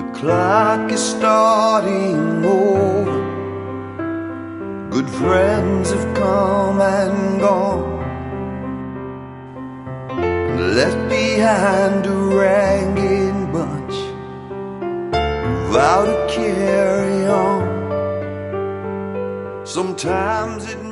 clock is starting over. Good friends have come and gone, and left behind a ragged bunch who vow to carry on. Sometimes it